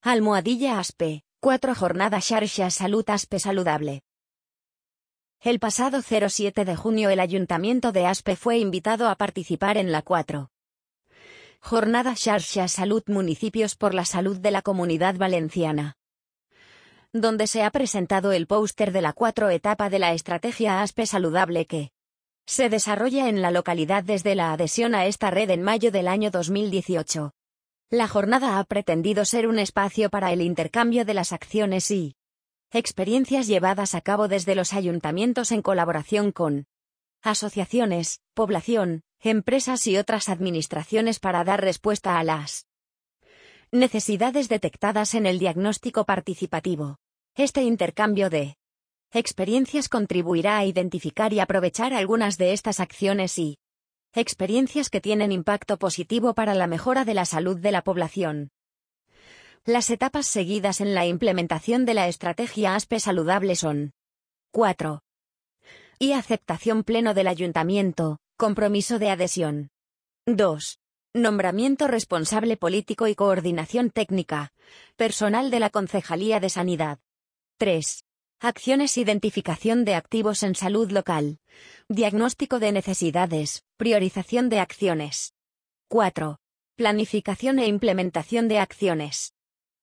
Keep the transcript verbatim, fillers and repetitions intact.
Almohadilla ASPE, cuatro Jornada Xarxa Salut ASPE Saludable. El pasado siete de junio el Ayuntamiento de Aspe fue invitado a participar en la cuatro Jornada Xarxa Salut Municipios por la Salud de la Comunidad Valenciana, donde se ha presentado el póster de la cuatro etapa de la estrategia ASPE Saludable que se desarrolla en la localidad desde la adhesión a esta red en mayo del año dos mil dieciocho. La jornada ha pretendido ser un espacio para el intercambio de las acciones y experiencias llevadas a cabo desde los ayuntamientos en colaboración con asociaciones, población, empresas y otras administraciones para dar respuesta a las necesidades detectadas en el diagnóstico participativo. Este intercambio de experiencias contribuirá a identificar y aprovechar algunas de estas acciones y experiencias que tienen impacto positivo para la mejora de la salud de la población. Las etapas seguidas en la implementación de la estrategia ASPE Saludable son cuatro Y aceptación pleno del ayuntamiento, compromiso de adhesión. dos Nombramiento responsable político y coordinación técnica, personal de la Concejalía de Sanidad. tres Acciones: identificación de activos en salud local, diagnóstico de necesidades, priorización de acciones. cuatro Planificación e implementación de acciones.